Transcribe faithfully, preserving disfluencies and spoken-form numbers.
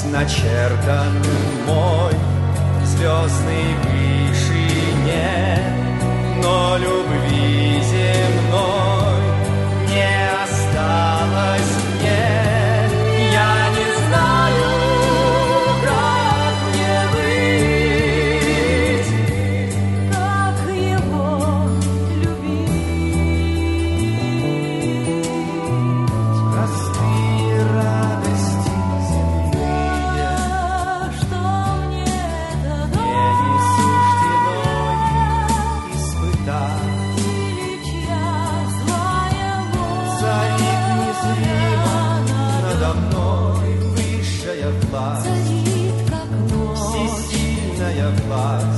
начертан мой в звездной вышине, но любви земной не осталось мне. Я не знаю, как мне быть, как его любить. Простые радости земные, Что мне дано, мне не суждено их испытать. или чья злая воля Царит незримо надо мной высшая власть, царит, как ночь. всесильная власть.